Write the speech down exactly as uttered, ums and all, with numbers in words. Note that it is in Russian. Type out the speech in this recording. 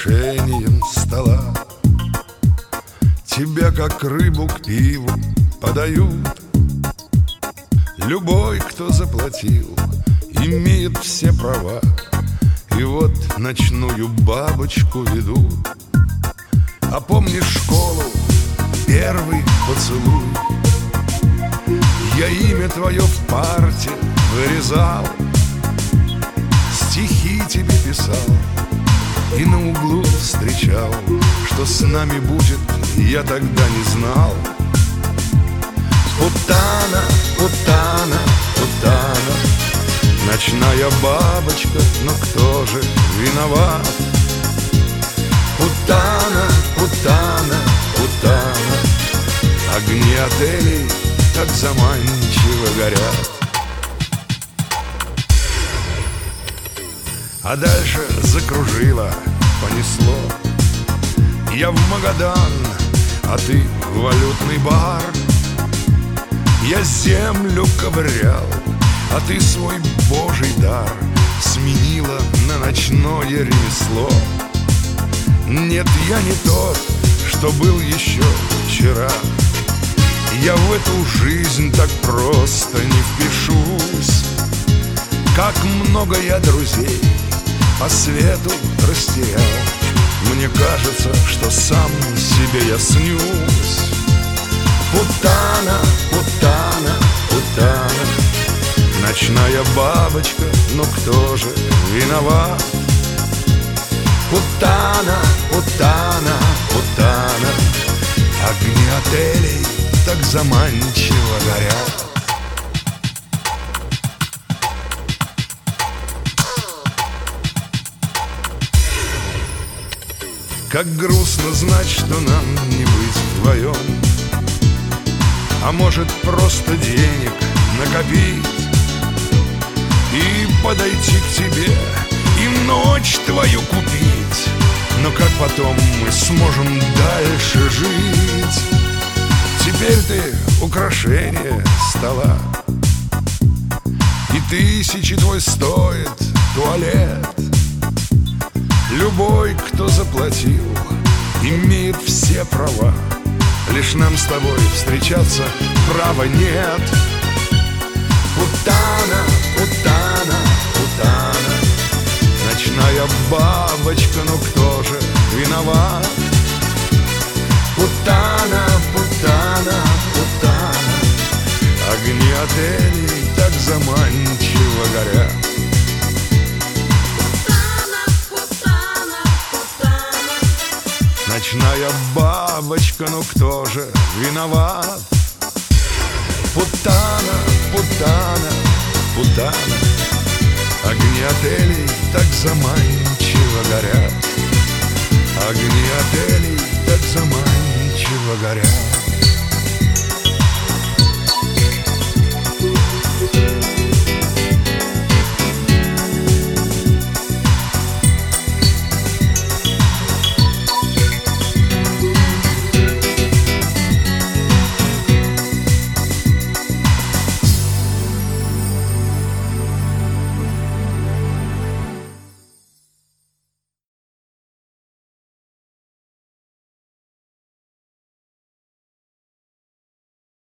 украшением стола. Тебя, как рыбу к пиву, подают. Любой, кто заплатил, имеет все права. И вот ночную бабочку ведут. А помнишь школу, первый поцелуй? Я имя твое в парте вырезал, стихи тебе писал и на углу встречал. Что с нами будет, я тогда не знал. Путана, путана, путана, ночная бабочка, но кто же виноват? Путана, путана, путана, огни отелей так заманчиво горят. А дальше закружило, понесло. Я в Магадан, а ты в валютный бар. Я землю ковырял, а ты свой божий дар сменила на ночное ремесло. Нет, я не тот, что был еще вчера. Я в эту жизнь так просто не впишусь. Как много я друзей по свету растерял. Мне кажется, что сам себе я снюсь. Путана, путана, путана, ночная бабочка, но кто же виноват? Путана, путана, путана, огни отелей так заманчиво горят. Как грустно знать, что нам не быть вдвоем. А может, просто денег накопить и подойти к тебе, и ночь твою купить. Но как потом мы сможем дальше жить? Теперь ты украшение стола, и тысячи твой стоит туалет. Любой, кто заплатил, имеет все права. Лишь нам с тобой встречаться права нет. Путана, путана, путана, ночная бабочка, ну кто же виноват? Путана, путана, путана, огни отелей так заманчиво горят. Ночная бабочка, ну кто же виноват? Путана, путана, путана, огни отелей так заманчиво горят.